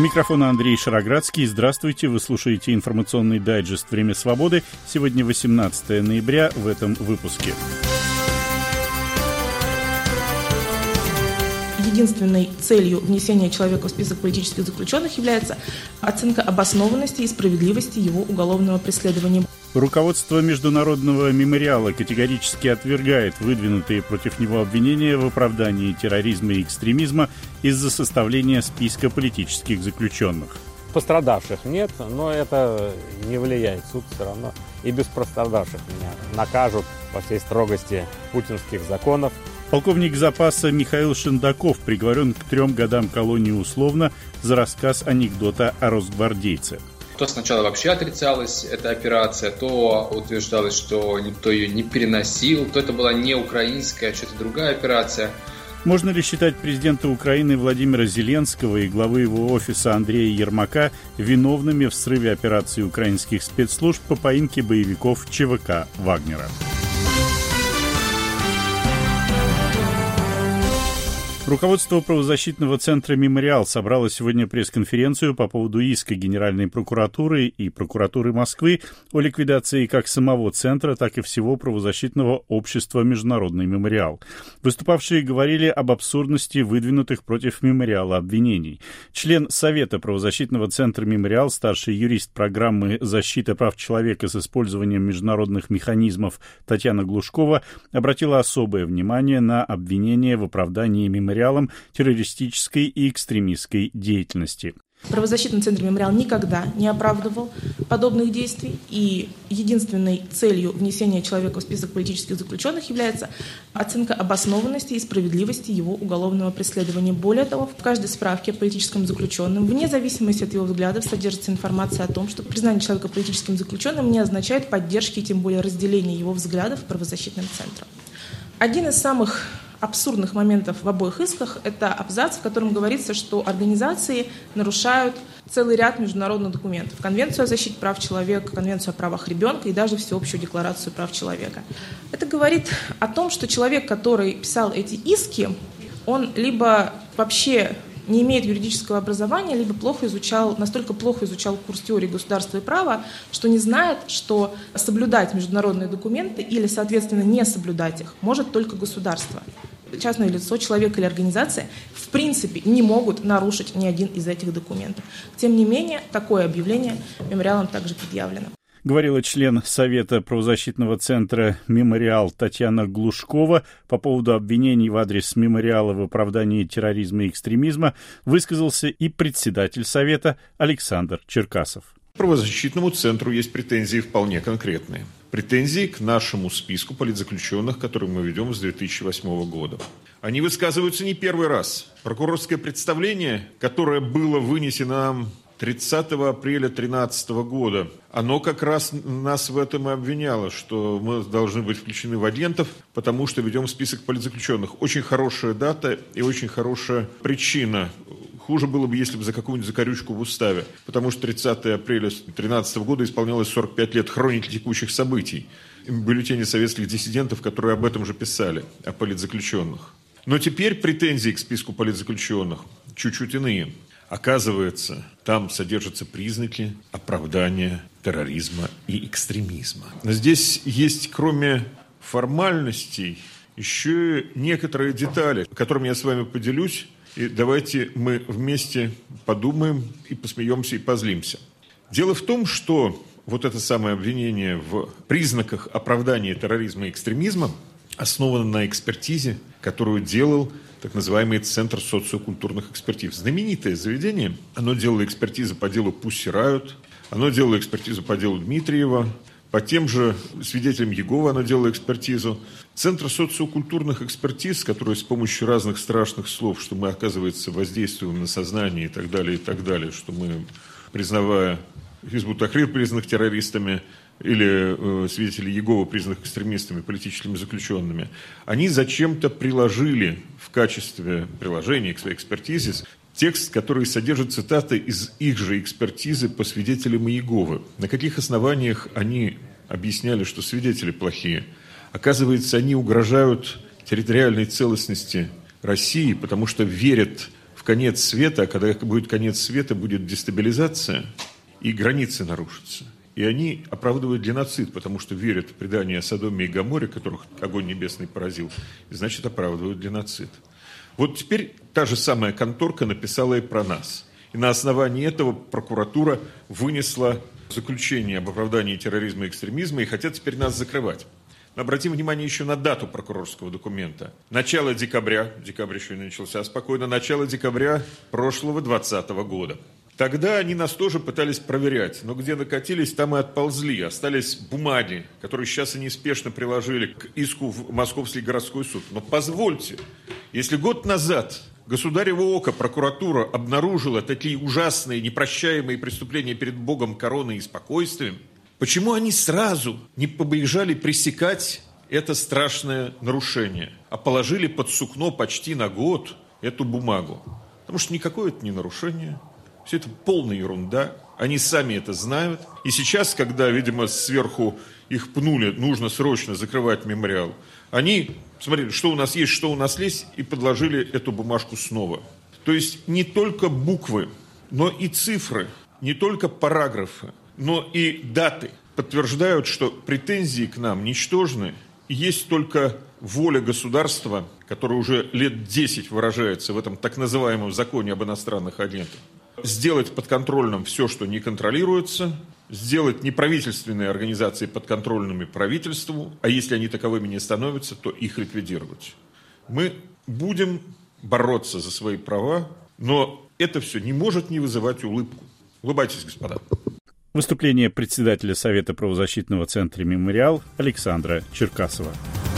микрофона Андрей Шароградский. Здравствуйте, вы слушаете информационный дайджест «Время свободы». Сегодня 18 ноября в этом выпуске. Единственной целью внесения человека в список политических заключенных является оценка обоснованности и справедливости его уголовного преследования. Руководство Международного мемориала категорически отвергает выдвинутые против него обвинения в оправдании терроризма и экстремизма из-за составления списка политических заключенных. Пострадавших нет, но это не влияет. Суд все равно и без пострадавших меня накажут по всей строгости путинских законов. Полковник запаса Михаил Шендаков приговорен к 3 годам колонии условно за рассказ анекдота о росгвардейце. То сначала вообще отрицалась эта операция, то утверждалось, что никто ее не переносил, то это была не украинская, а что-то другая операция. Можно ли считать президента Украины Владимира Зеленского и главы его офиса Андрея Ермака виновными в срыве операции украинских спецслужб по поимке боевиков ЧВК «Вагнера»? Руководство правозащитного центра «Мемориал» собрало сегодня пресс-конференцию по поводу иска Генеральной прокуратуры и прокуратуры Москвы о ликвидации как самого центра, так и всего правозащитного общества «Международный мемориал». Выступавшие говорили об абсурдности выдвинутых против «Мемориала» обвинений. Член Совета правозащитного центра «Мемориал», старший юрист программы «Защита прав человека с использованием международных механизмов» Татьяна Глушкова обратила особое внимание на обвинения в оправдании «Мемориала» террористической и экстремистской деятельности. Правозащитный центр «Мемориал» никогда не оправдывал подобных действий, и единственной целью внесения человека в список политических заключенных является оценка обоснованности и справедливости его уголовного преследования. Более того, в каждой справке о политическом заключенном, вне зависимости от его взглядов, содержится информация о том, что признание человека политическим заключенным не означает поддержки и тем более разделения его взглядов правозащитным центром. Один из самых абсурдных моментов в обоих исках – это абзац, в котором говорится, что организации нарушают целый ряд международных документов. Конвенцию о защите прав человека, Конвенцию о правах ребенка и даже Всеобщую декларацию прав человека. Это говорит о том, что человек, который писал эти иски, он либо вообще не имеет юридического образования, либо настолько плохо изучал курс теории государства и права, что не знает, что соблюдать международные документы или, соответственно, не соблюдать их может только государство. Частное лицо, человек или организация в принципе не могут нарушить ни один из этих документов. Тем не менее, такое объявление мемориалом также предъявлено. Говорила член Совета правозащитного центра «Мемориал» Татьяна Глушкова. По поводу обвинений в адрес «Мемориала» в оправдании терроризма и экстремизма высказался и председатель Совета Александр Черкасов. К правозащитному центру есть претензии вполне конкретные. Претензии к нашему списку политзаключенных, который мы ведем с 2008 года. Они высказываются не первый раз. Прокурорское представление, которое было вынесено нам 30 апреля 2013 года, оно как раз нас в этом и обвиняло, что мы должны быть включены в агентов, потому что ведем список политзаключенных. Очень хорошая дата и очень хорошая причина. Хуже было бы, если бы за какую-нибудь закорючку в уставе, потому что 30 апреля 2013 года исполнялось 45 лет хроники текущих событий. Бюллетени советских диссидентов, которые об этом же писали, о политзаключенных. Но теперь претензии к списку политзаключенных чуть-чуть иные. Оказывается, там содержатся признаки оправдания терроризма и экстремизма. Но здесь есть, кроме формальностей, еще и некоторые детали, которыми я с вами поделюсь. И давайте мы вместе подумаем и посмеемся, и позлимся. Дело в том, что вот это самое обвинение в признаках оправдания терроризма и экстремизма основано на экспертизе, которую делал так называемый Центр социокультурных экспертиз. Знаменитое заведение. Оно делало экспертизу по делу Pussy Riot, оно делало экспертизу по делу Дмитриева, по тем же свидетелям Иеговы оно делало экспертизу. Центр социокультурных экспертиз, который с помощью разных страшных слов, что мы, оказывается, воздействуем на сознание и так далее, что мы, признавая Хизбут Тахрир признанных террористами, или свидетели Иеговы, признанных экстремистами, политическими заключенными, они зачем-то приложили в качестве приложения к своей экспертизе текст, который содержит цитаты из их же экспертизы по свидетелям Иеговы. На каких основаниях они объясняли, что свидетели плохие? Оказывается, они угрожают территориальной целостности России, потому что верят в конец света, а когда будет конец света, будет дестабилизация, и границы нарушатся. И они оправдывают геноцид, потому что верят в предание о Содоме и Гоморе, которых огонь небесный поразил, и значит оправдывают геноцид. Вот теперь та же самая конторка написала и про нас. И на основании этого прокуратура вынесла заключение об оправдании терроризма и экстремизма и хотят теперь нас закрывать. Но обратим внимание еще на дату прокурорского документа. Начало декабря, декабрь еще не начался спокойно, начало декабря прошлого 2020 года. Тогда они нас тоже пытались проверять, но где накатились, там и отползли. Остались бумаги, которые сейчас они спешно приложили к иску в Московский городской суд. Но позвольте, если год назад государево око, прокуратура обнаружила такие ужасные, непрощаемые преступления перед Богом, короной и спокойствием, почему они сразу не побежали пресекать это страшное нарушение, а положили под сукно почти на год эту бумагу? Потому что никакое это не нарушение. Все это полная ерунда, они сами это знают. И сейчас, когда, видимо, сверху их пнули, нужно срочно закрывать мемориал, они смотрели, что у нас есть, что у нас есть, и подложили эту бумажку снова. То есть не только буквы, но и цифры, не только параграфы, но и даты подтверждают, что претензии к нам ничтожны, и есть только воля государства, которая уже лет 10 выражается в этом так называемом законе об иностранных агентах, сделать подконтрольным все, что не контролируется, сделать неправительственные организации подконтрольными правительству, а если они таковыми не становятся, то их ликвидировать. Мы будем бороться за свои права, но это все не может не вызывать улыбку. Улыбайтесь, господа. Выступление председателя Совета правозащитного центра «Мемориал» Александра Черкасова.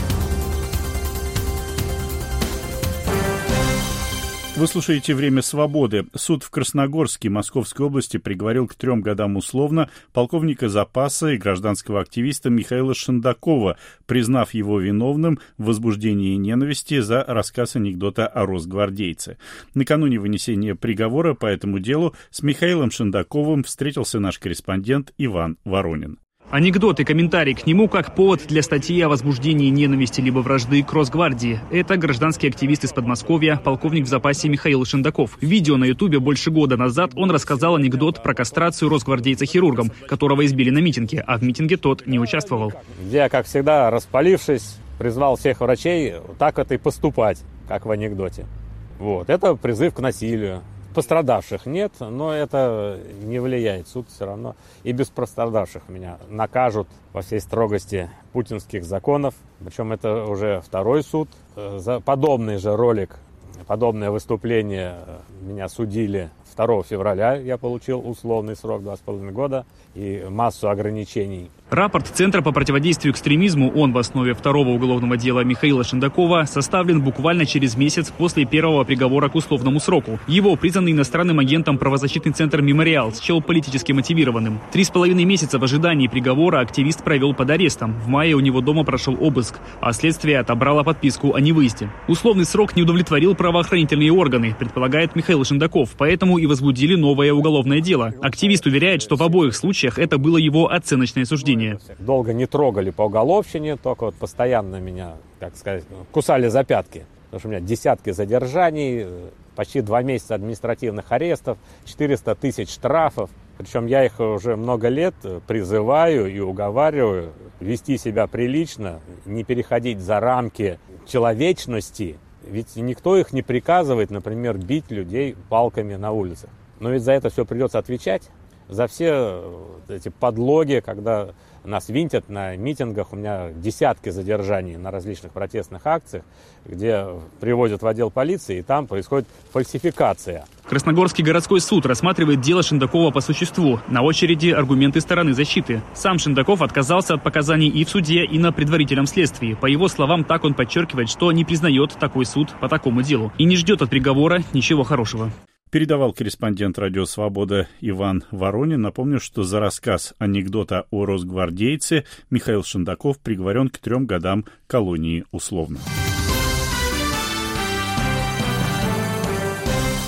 Вы слушаете «Время свободы». Суд в Красногорске Московской области приговорил к 3 годам условно полковника запаса и гражданского активиста Михаила Шендакова, признав его виновным в возбуждении ненависти за рассказ анекдота о росгвардейце. Накануне вынесения приговора по этому делу с Михаилом Шендаковым встретился наш корреспондент Иван Воронин. Анекдот и комментарий к нему как повод для статьи о возбуждении ненависти либо вражды к Росгвардии. Это гражданский активист из Подмосковья, полковник в запасе Михаил Шендаков. В видео на Ютубе больше года назад он рассказал анекдот про кастрацию росгвардейца-хирургом, которого избили на митинге, а в митинге тот не участвовал. Я, как всегда, распалившись, призвал всех врачей так это и поступать, как в анекдоте. Вот. Это призыв к насилию. Пострадавших нет, но это не влияет. Суд все равно и без пострадавших меня накажут во всей строгости путинских законов. Причем это уже второй суд. За подобный же ролик, подобное выступление меня судили 2 февраля. Я получил условный срок 2,5 года и массу ограничений. Рапорт Центра по противодействию экстремизму, он в основе 2-го уголовного дела Михаила Шендакова, составлен буквально через месяц после первого приговора к условному сроку. Его признанный иностранным агентом правозащитный центр «Мемориал» счел политически мотивированным. 3,5 месяца в ожидании приговора активист провел под арестом. В мае у него дома прошел обыск, а следствие отобрало подписку о невыезде. Условный срок не удовлетворил правоохранительные органы, предполагает Михаил Шендаков, поэтому и возбудили новое уголовное дело. Активист уверяет, что в обоих случаях это было его оценочное суждение. Долго не трогали по уголовщине, только вот постоянно меня, так сказать, кусали за пятки. Потому что у меня десятки задержаний, почти 2 месяца административных арестов, 400 тысяч штрафов. Причем я их уже много лет призываю и уговариваю вести себя прилично, не переходить за рамки человечности. Ведь никто их не приказывает, например, бить людей палками на улицах. Но ведь за это все придется отвечать. За все эти подлоги, когда нас винтят на митингах. У меня десятки задержаний на различных протестных акциях, где привозят в отдел полиции, и там происходит фальсификация. Красногорский городской суд рассматривает дело Шендакова по существу. На очереди аргументы стороны защиты. Сам Шендаков отказался от показаний и в суде, и на предварительном следствии. По его словам, так он подчеркивает, что не признает такой суд по такому делу и не ждет от приговора ничего хорошего. Передавал корреспондент «Радио Свобода» Иван Воронин. Напомню, что за рассказ анекдота о росгвардейце Михаил Шендаков приговорен к 3 годам колонии условно.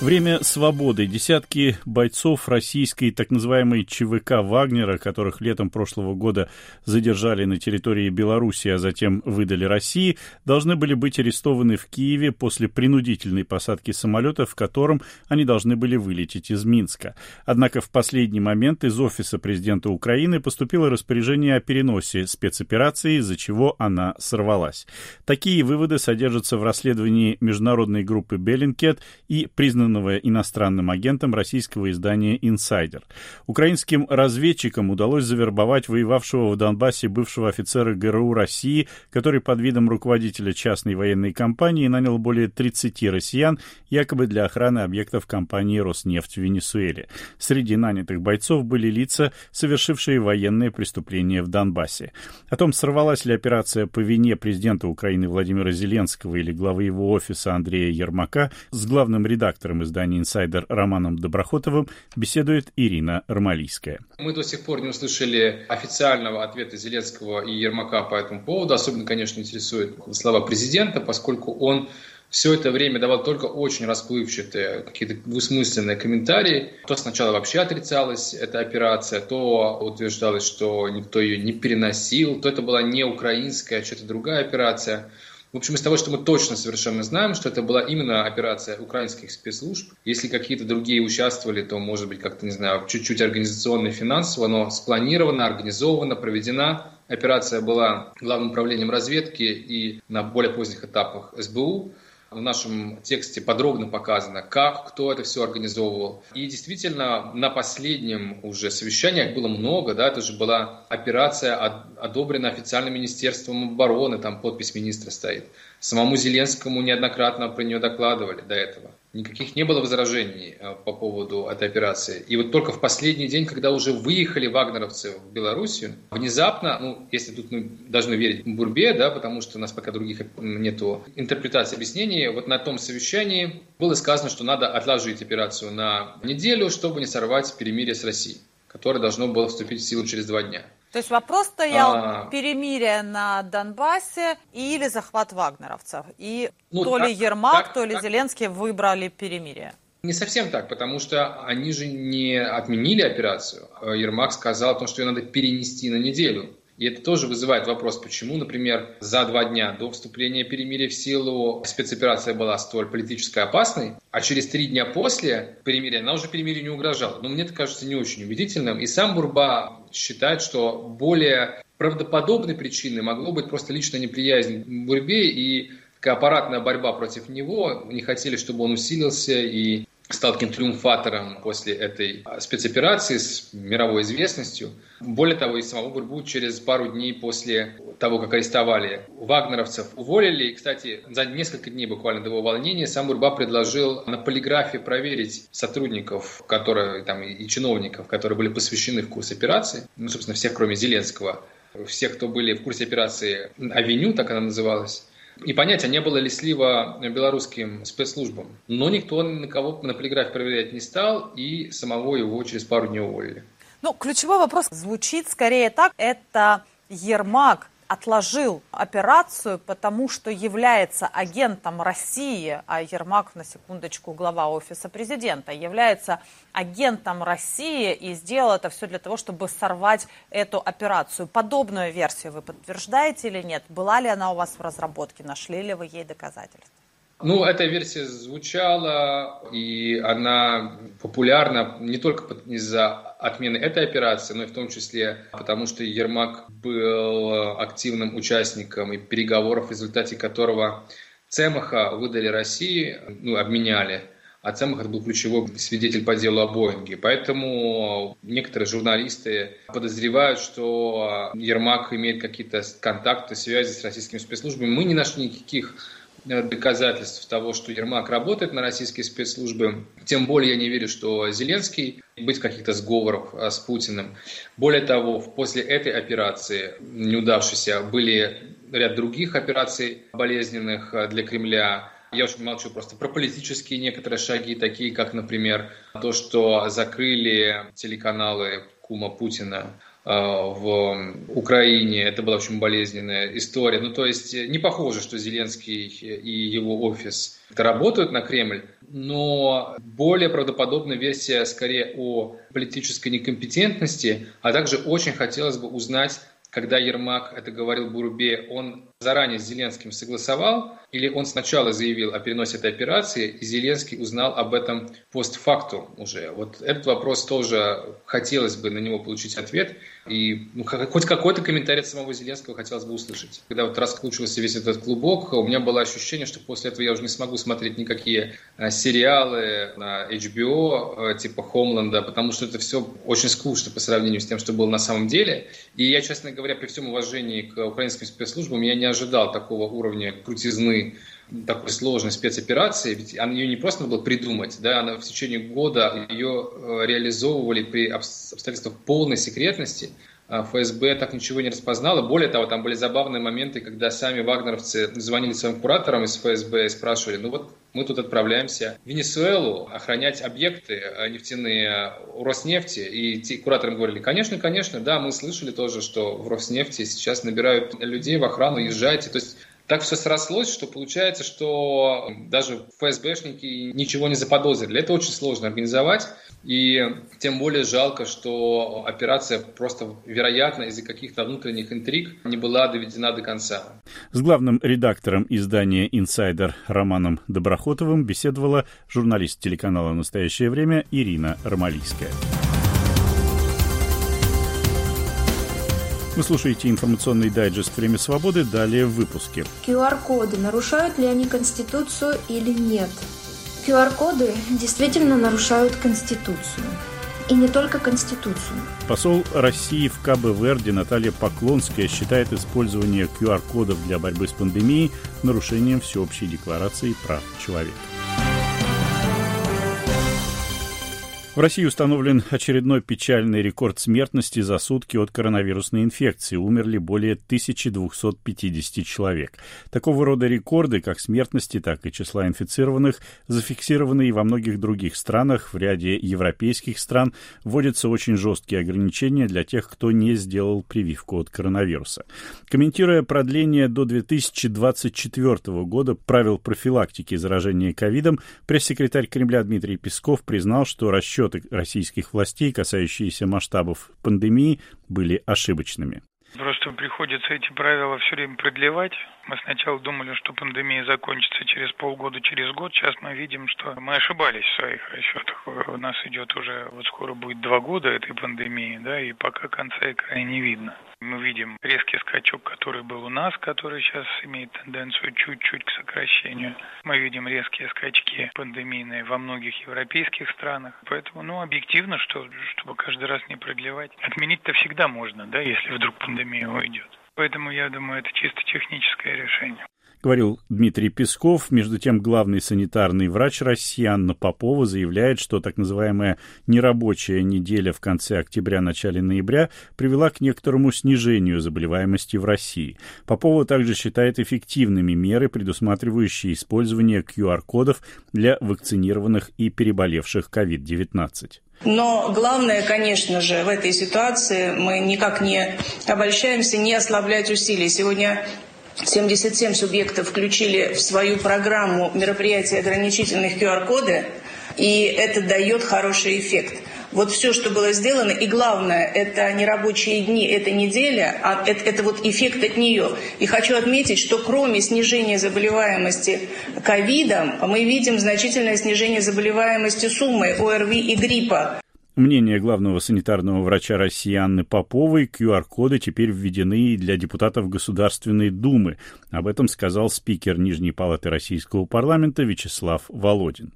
Время свободы. Десятки бойцов российской так называемой ЧВК «Вагнера», которых летом прошлого года задержали на территории Беларуси, а затем выдали России, должны были быть арестованы в Киеве после принудительной посадки самолета, в котором они должны были вылететь из Минска. Однако в последний момент из офиса президента Украины поступило распоряжение о переносе спецоперации, из-за чего она сорвалась. Такие выводы содержатся в расследовании международной группы Bellingcat и признанного иностранным агентом российского издания «Инсайдер». Украинским разведчикам удалось завербовать воевавшего в Донбассе бывшего офицера ГРУ России, который под видом руководителя частной военной компании нанял более 30 россиян, якобы для охраны объектов компании «Роснефть» в Венесуэле. Среди нанятых бойцов были лица, совершившие военные преступления в Донбассе. О том, сорвалась ли операция по вине президента Украины Владимира Зеленского или главы его офиса Андрея Ермака, с главным редактором издания «Инсайдер» Романом Доброхотовым беседует Ирина Армалийская. Мы до сих пор не услышали официального ответа Зеленского и Ермака по этому поводу. Особенно, конечно, интересуют слова президента, поскольку он все это время давал только очень расплывчатые, какие-то двусмысленные комментарии. То сначала вообще отрицалась эта операция, то утверждалось, что никто ее не переносил, то это была не украинская, а что-то другая операция. В общем, из того, что мы точно совершенно знаем, что это была именно операция украинских спецслужб. Если какие-то другие участвовали, то, может быть, как-то, не знаю, чуть-чуть организационно и финансово, но спланирована, организована, проведена. Операция была Главным управлением разведки и на более поздних этапах СБУ. В нашем тексте подробно показано, как, кто это все организовывал. И действительно, на последнем уже совещании, их было много, да, это же была операция, одобрена официальным Министерством обороны, там подпись министра стоит. Самому Зеленскому неоднократно про нее докладывали до этого. Никаких не было возражений по поводу этой операции. И вот только в последний день, когда уже выехали вагнеровцы в Белоруссию, внезапно, если тут мы должны верить Бурбе, да, потому что у нас пока других нету интерпретаций, объяснений, вот на том совещании было сказано, что надо отложить операцию на неделю, чтобы не сорвать перемирие с Россией, которое должно было вступить в силу через 2 дня. То есть вопрос стоял перемирие на Донбассе или захват вагнеровцев. И то ли Ермак, то ли Зеленский выбрали перемирие. Не совсем так, потому что они же не отменили операцию. Ермак сказал о том, что ее надо перенести на неделю. И это тоже вызывает вопрос, почему, например, за 2 дня до вступления перемирия в силу спецоперация была столь политически опасной, а через 3 дня после перемирия она уже перемирию не угрожала. Но мне это кажется не очень убедительным. И сам Бурба считает, что более правдоподобной причиной могло быть просто личная неприязнь к Бурбе и такая аппаратная борьба против него. Не хотели, чтобы он усилился и стал таким триумфатором после этой спецоперации с мировой известностью. Более того, и самого Бурбу через пару дней после того, как арестовали вагнеровцев, уволили. И, кстати, за несколько дней буквально до его увольнения сам Бурба предложил на полиграфе проверить сотрудников, и чиновников, которые были посвящены в курс операции, собственно, всех, кроме Зеленского, всех, кто были в курсе операции «Авеню», так она называлась, и понять, а не было ли слива белорусским спецслужбам. Но никто никого на полиграфе проверять не стал, и самого его через пару дней уволили. Ключевой вопрос звучит скорее так. Это Ермак отложил операцию, потому что является агентом России, а Ермак, на секундочку, глава офиса президента, является агентом России и сделал это все для того, чтобы сорвать эту операцию. Подобную версию вы подтверждаете или нет? Была ли она у вас в разработке? Нашли ли вы ей доказательства? Эта версия звучала, и она популярна не только из-за отмены этой операции, но и в том числе потому, что Ермак был активным участником и переговоров, в результате которого Цемаха выдали России, обменяли, а Цемах это был ключевой свидетель по делу о Боинге. Поэтому некоторые журналисты подозревают, что Ермак имеет какие-то контакты, связи с российскими спецслужбами. Мы не нашли никаких доказательств того, что Ермак работает на российские спецслужбы. Тем более я не верю, что Зеленский быть в каких-то сговорах с Путиным. Более того, после этой операции, неудавшейся, были ряд других операций болезненных для Кремля. Я уж молчу просто про политические некоторые шаги, такие как, например, то, что закрыли телеканалы кума Путина в Украине. Это была очень болезненная история. То есть не похоже, что Зеленский и его офис работают на Кремль. но более правдоподобная версия скорее о политической некомпетентности, а также очень хотелось бы узнать, когда Ермак это говорил Бурубе, он заранее с Зеленским согласовал, или он сначала заявил о переносе этой операции, и Зеленский узнал об этом постфактум уже. Вот этот вопрос тоже хотелось бы на него получить ответ, и хоть какой-то комментарий от самого Зеленского хотелось бы услышать. Когда вот раскручивался весь этот клубок, у меня было ощущение, что после этого я уже не смогу смотреть никакие сериалы на HBO типа «Хомланда», потому что это все очень скучно по сравнению с тем, что было на самом деле. И я, честно говоря, при всем уважении к украинским спецслужбам, я не ожидал такого уровня крутизны, такой сложной спецоперации, ведь ее не просто надо было придумать, да, она в течение года ее реализовывали при обстоятельствах полной секретности. ФСБ так ничего не распознало. Более того, там были забавные моменты, когда сами вагнеровцы звонили своим кураторам из ФСБ и спрашивали, ну вот мы тут отправляемся в Венесуэлу охранять объекты нефтяные у Роснефти. И те кураторам говорили, конечно, да, мы слышали тоже, что в Роснефти сейчас набирают людей в охрану, езжайте. То есть так все срослось, что получается, что даже ФСБшники ничего не заподозрили. Это очень сложно организовать, и тем более жалко, что операция просто, вероятно, из-за каких-то внутренних интриг не была доведена до конца. С главным редактором издания «Инсайдер» Романом Доброхотовым беседовала журналист телеканала «Настоящее время» Ирина Ромалийская. Вы слушаете информационный дайджест «Время свободы». Далее в выпуске. QR-коды. Нарушают ли они Конституцию или нет? QR-коды действительно нарушают Конституцию. И не только Конституцию. Посол России в Кабо-Верде Наталья Поклонская считает использование QR-кодов для борьбы с пандемией нарушением Всеобщей декларации прав человека. В России установлен очередной печальный рекорд смертности за сутки от коронавирусной инфекции. Умерли более 1250 человек. Такого рода рекорды, как смертности, так и числа инфицированных, зафиксированы и во многих других странах. В ряде европейских стран вводятся очень жесткие ограничения для тех, кто не сделал прививку от коронавируса. Комментируя продление до 2024 года правил профилактики заражения ковидом, пресс-секретарь Кремля Дмитрий Песков признал, что расчеты российских властей, касающиеся масштабов пандемии, были ошибочными. Просто приходится эти правила все время продлевать. Мы сначала думали, что пандемия закончится через полгода, через год. Сейчас мы видим, что мы ошибались в своих расчетах. У нас идет уже, вот скоро будет 2 года этой пандемии, да, и пока конца и края не видно. Мы видим резкий скачок, который был у нас, который сейчас имеет тенденцию чуть-чуть к сокращению. Мы видим резкие скачки пандемийные во многих европейских странах. Поэтому, объективно, чтобы каждый раз не продлевать. Отменить-то всегда можно, да, если вдруг пандемия уйдет. Поэтому, я думаю, это чисто техническое решение. Говорил Дмитрий Песков. Между тем, главный санитарный врач России Анна Попова заявляет, что так называемая нерабочая неделя в конце октября-начале ноября привела к некоторому снижению заболеваемости в России. Попова также считает эффективными меры, предусматривающие использование QR-кодов для вакцинированных и переболевших COVID-19. Но главное, конечно же, в этой ситуации мы никак не обольщаемся, не ослаблять усилий. Сегодня 77 субъектов включили в свою программу мероприятий ограничительных QR-коды, и это дает хороший эффект. Вот все, что было сделано, и главное, это не рабочие дни, это неделя, а это вот эффект от нее. И хочу отметить, что кроме снижения заболеваемости ковидом, мы видим значительное снижение заболеваемости суммой, ОРВИ и гриппа. Мнение главного санитарного врача России Анны Поповой: QR-коды теперь введены и для депутатов Государственной Думы. Об этом сказал спикер Нижней палаты Российского парламента Вячеслав Володин.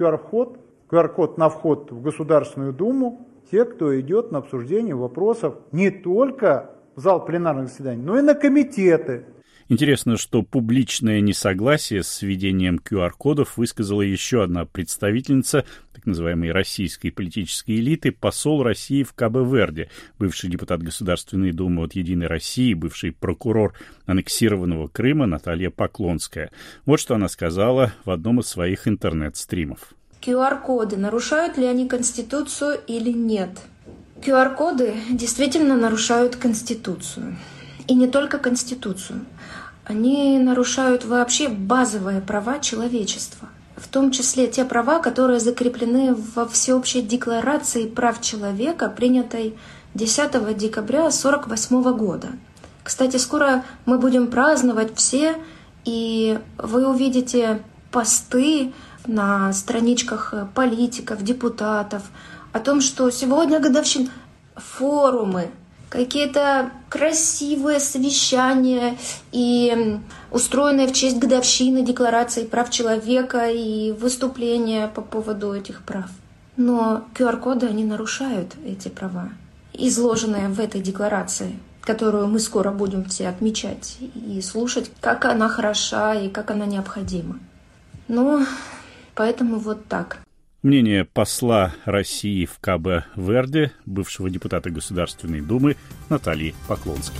QR-код на вход в Государственную Думу, те, кто идет на обсуждение вопросов не только в зал пленарных заседаний, но и на комитеты. Интересно, что публичное несогласие с введением QR-кодов высказала еще одна представительница так называемой российской политической элиты, посол России в Кабо-Верде, бывший депутат Государственной Думы от «Единой России», бывший прокурор аннексированного Крыма Наталья Поклонская. Вот что она сказала в одном из своих интернет-стримов. QR-коды. Нарушают ли они Конституцию или нет? QR-коды действительно нарушают Конституцию. И не только Конституцию. Они нарушают вообще базовые права человечества. в том числе те права, которые закреплены во Всеобщей декларации прав человека, принятой 10 декабря 1948 года. Кстати, скоро мы будем праздновать все, и вы увидите посты на страничках политиков, депутатов о том, что сегодня годовщина, форумы, какие-то красивые совещания и устроенные в честь годовщины Декларации прав человека и выступления по поводу этих прав. Но QR-коды, они нарушают эти права, изложенные в этой декларации, которую мы скоро будем все отмечать и слушать, как она хороша и как она необходима. Ну, поэтому вот так. Мнение посла России в Кабо-Верде, бывшего депутата Государственной Думы Натальи Поклонской.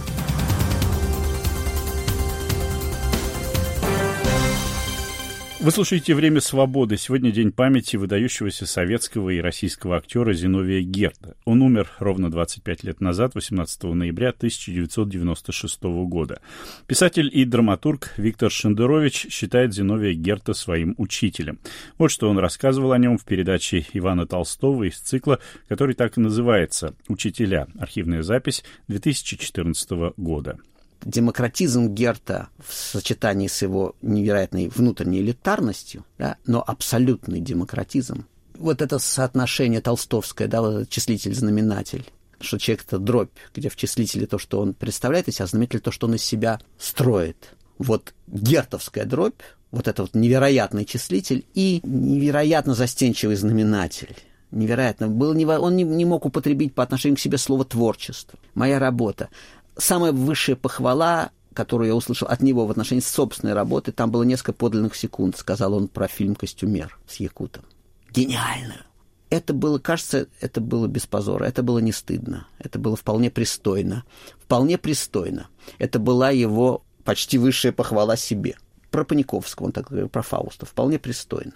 Вы слушаете «Время свободы». Сегодня день памяти выдающегося советского и российского актера Зиновия Герта. Он умер ровно 25 лет назад, 18 ноября 1996 года. Писатель и драматург Виктор Шендерович считает Зиновия Герта своим учителем. Вот что он рассказывал о нем в передаче Ивана Толстого из цикла, который так и называется «Учителя». Архивная запись 2014 года. Демократизм Герта в сочетании с его невероятной внутренней элитарностью, да, но абсолютный демократизм. Вот это соотношение толстовское, да, вот числитель-знаменатель, что человек — это дробь, где в числителе то, что он представляет из себя, а знаменатель — то, что он из себя строит. Вот гертовская дробь, вот это вот невероятный числитель и невероятно застенчивый знаменатель. Невероятно. Он не мог употребить по отношению к себе слово «творчество». Моя работа. Самая высшая похвала, которую я услышал от него в отношении собственной работы, там было несколько подлинных секунд, сказал он про фильм «Костюмер» с Якутом. Гениально! Это было, кажется, это было без позора, это было не стыдно, это было вполне пристойно. Вполне пристойно. Это была его почти высшая похвала себе. Про Паниковского, он так говорил, про Фауста, вполне пристойно.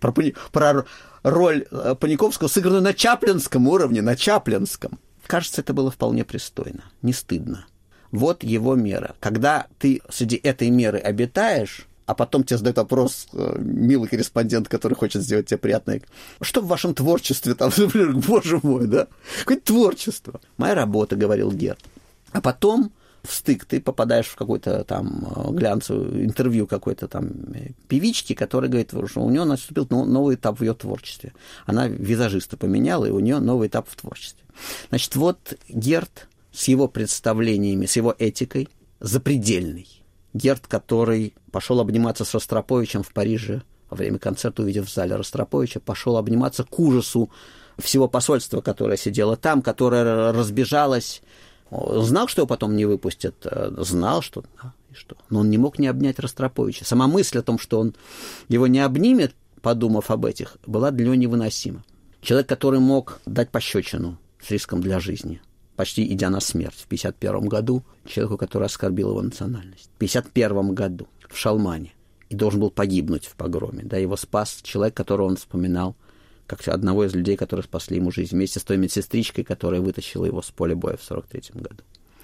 Про роль Паниковского, сыгранную на чаплинском уровне, на чаплинском. Кажется, это было вполне пристойно, не стыдно. Вот его мера. Когда ты среди этой меры обитаешь, а потом тебе задают вопрос милый корреспондент, который хочет сделать тебе приятное. Что в вашем творчестве там, например, боже мой, да? Какое творчество? Моя работа, говорил Герт. А потом в стык ты попадаешь в какое-то там глянцевое интервью какой-то там певички, которая говорит, что у нее наступил новый этап в ее творчестве. Она визажиста поменяла, и у нее новый этап в творчестве. Значит, вот Герт с его представлениями, с его этикой запредельный. Герт, который пошел обниматься с Ростроповичем в Париже во время концерта, увидев в зале Ростроповича, пошел обниматься к ужасу всего посольства, которое сидело там, которое разбежалось. Знал, что его потом не выпустят, знал, что... и что. Но он не мог не обнять Ростроповича. Сама мысль о том, что он его не обнимет, подумав об этих, была для него невыносима. Человек, который мог дать пощечину с риском для жизни, почти идя на смерть в 1951 году, человеку, который оскорбил его национальность. В 1951 году в Шалмане и должен был погибнуть в погроме. Да, его спас человек, которого он вспоминал как одного из людей, которые спасли ему жизнь, вместе с той медсестричкой, которая вытащила его с поля боя в 1943 году.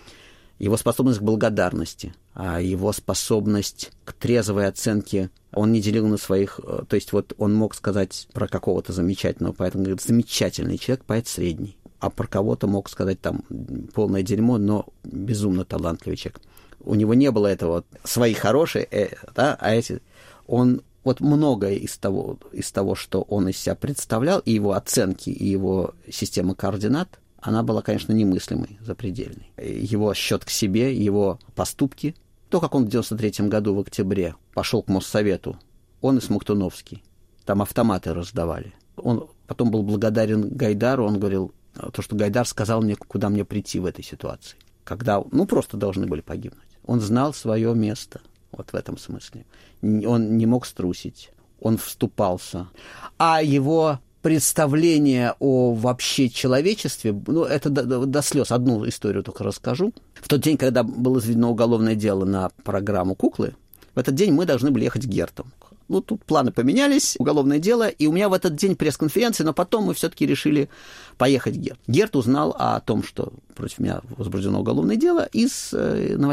Его способность к благодарности, а его способность к трезвой оценке он не делил на своих... То есть вот он мог сказать про какого-то замечательного поэта, он говорит, замечательный человек, поэт средний. А про кого-то мог сказать там полное дерьмо, но безумно талантливый человек. У него не было этого свои хорошие, да, а эти... Он... Вот многое из того, что он из себя представлял, и его оценки, и его система координат, она была, конечно, немыслимой, запредельной. Его счет к себе, его поступки, то, как он в 1993 году в октябре пошел к Моссовету, он и Смоктуновский, там автоматы раздавали. Он потом был благодарен Гайдару, он говорил, то, что Гайдар сказал мне, куда мне прийти в этой ситуации, когда, просто должны были погибнуть. Он знал свое место. Вот в этом смысле. Он не мог струсить, он вступался. А его представление о вообще человечестве, это до слез. Одну историю только расскажу. В тот день, когда было заведено уголовное дело на программу «Куклы», в этот день мы должны были ехать к Герту. Тут планы поменялись, уголовное дело, и у меня в этот день пресс-конференция, но потом мы все-таки решили поехать к Герту. Герт узнал о том, что против меня возбуждено уголовное дело, из новостей. И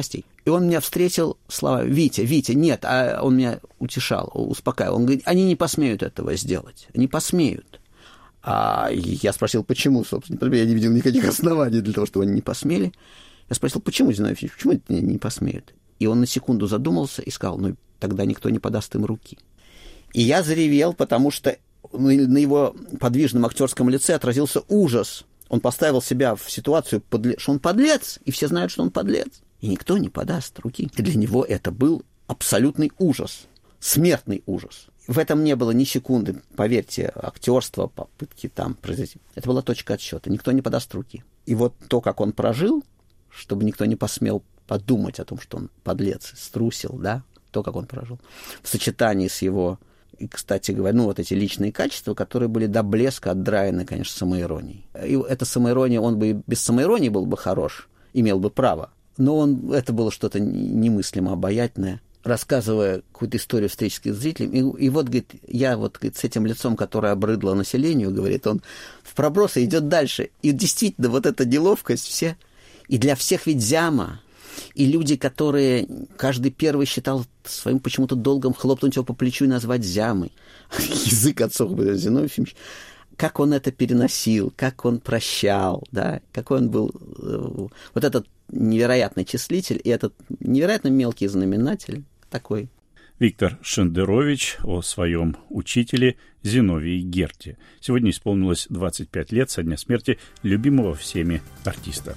И он меня встретил слова «Витя, Витя, нет», а он меня утешал, успокаивал. Он говорит, они не посмеют этого сделать, не посмеют. А я спросил, почему, собственно, я не видел никаких оснований для того, чтобы они не посмели. Я спросил, почему, Зиновий Ефимович, почему это не посмеют? И он на секунду задумался и сказал, ну, тогда никто не подаст им руки. И я заревел, потому что на его подвижном актерском лице отразился ужас. Он поставил себя в ситуацию, что он подлец, и все знают, что он подлец. И никто не подаст руки. И для него это был абсолютный ужас, смертный ужас. В этом не было ни секунды, поверьте, актерства, попытки там произойти. Это была точка отсчета. Никто не подаст руки. И вот то, как он прожил, чтобы никто не посмел подумать о том, что он подлец, струсил, да, то, как он прожил, в сочетании с его, и, кстати говоря, ну, вот эти личные качества, которые были до блеска отдраены, конечно, самоиронией. И эта самоирония, он бы и без самоиронии был бы хорош, имел бы право, но это было что-то немыслимо обаятельное. Рассказывая какую-то историю встречи с зрителями, и вот, говорит, я вот, говорит, с этим лицом, которое обрыдло населению, говорит, он в пробросы идет дальше. И действительно, вот эта неловкость все, и для всех ведь зяма, и люди, которые каждый первый считал своим почему-то долгом хлопнуть его по плечу и назвать зямой. Язык отсох, Зиновий Ефимович. Как он это переносил, как он прощал, да, какой он был вот этот невероятный числитель и этот невероятно мелкий знаменатель такой. Виктор Шендерович о своем учителе Зиновии Герте. Сегодня исполнилось 25 лет со дня смерти любимого всеми артиста.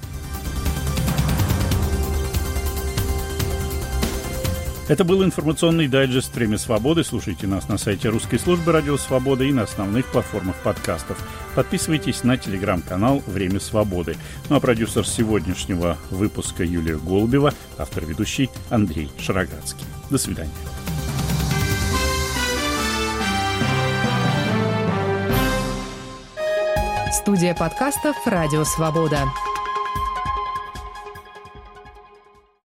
Это был информационный дайджест «Время свободы». Слушайте нас на сайте русской службы «Радио Свобода» и на основных платформах подкастов. Подписывайтесь на телеграм-канал «Время свободы». Ну а продюсер сегодняшнего выпуска Юлия Голубева, автор-ведущий Андрей Шароградский. До свидания. Студия подкастов «Радио Свобода».